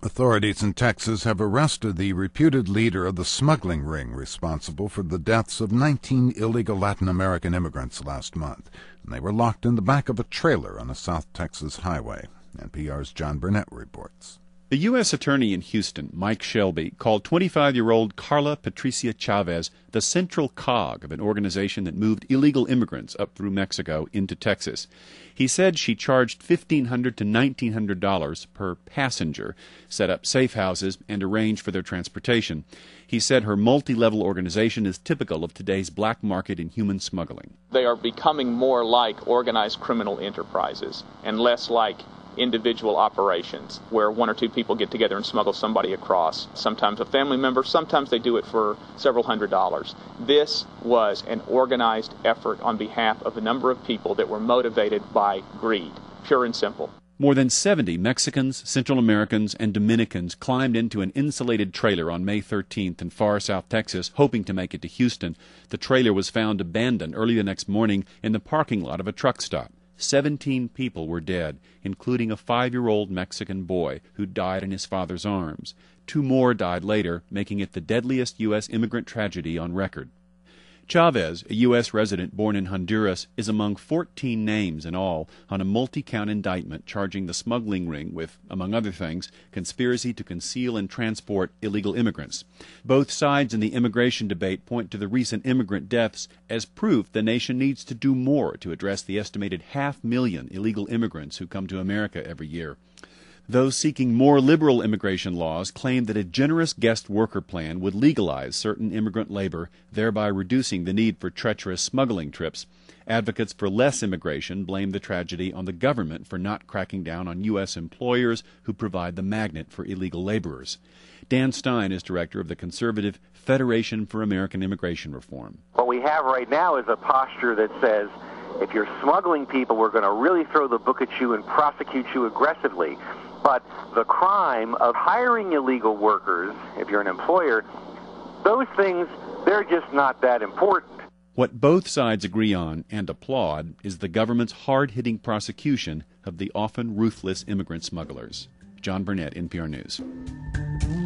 Authorities in Texas have arrested the reputed leader of the smuggling ring responsible for the deaths of 19 illegal Latin American immigrants last month, and they were locked in the back of a trailer on a South Texas highway. NPR's John Burnett reports. The U.S. Attorney in Houston, Mike Shelby, called 25-year-old Carla Patricia Chavez the central cog of an organization that moved illegal immigrants up through Mexico into Texas. He said she charged $1,500 to $1,900 per passenger, set up safe houses, and arranged for their transportation. He said her multi-level organization is typical of today's black market in human smuggling. They are becoming more like organized criminal enterprises and less like individual operations where one or two people get together and smuggle somebody across, sometimes a family member, sometimes they do it for several $100s. This was an organized effort on behalf of a number of people that were motivated by greed, pure and simple. More than 70 Mexicans, Central Americans, and Dominicans climbed into an insulated trailer on May 13th in far South Texas, hoping to make it to Houston. The trailer was found abandoned early the next morning in the parking lot of a truck stop. 17 people were dead, including a 5-year-old Mexican boy who died in his father's arms. 2 more died later, making it the deadliest U.S. immigrant tragedy on record. Chavez, a U.S. resident born in Honduras, is among 14 names in all on a multi-count indictment charging the smuggling ring with, among other things, conspiracy to conceal and transport illegal immigrants. Both sides in the immigration debate point to the recent immigrant deaths as proof the nation needs to do more to address the estimated 500,000 illegal immigrants who come to America every year. Those seeking more liberal immigration laws claim that a generous guest worker plan would legalize certain immigrant labor, thereby reducing the need for treacherous smuggling trips. Advocates for less immigration blame the tragedy on the government for not cracking down on U.S. employers who provide the magnet for illegal laborers. Dan Stein is director of the conservative Federation for American Immigration Reform. What we have right now is a posture that says, if you're smuggling people, we're going to really throw the book at you and prosecute you aggressively. But the crime of hiring illegal workers, if you're an employer, those things, they're just not that important. What both sides agree on and applaud is the government's hard-hitting prosecution of the often ruthless immigrant smugglers. John Burnett, NPR News.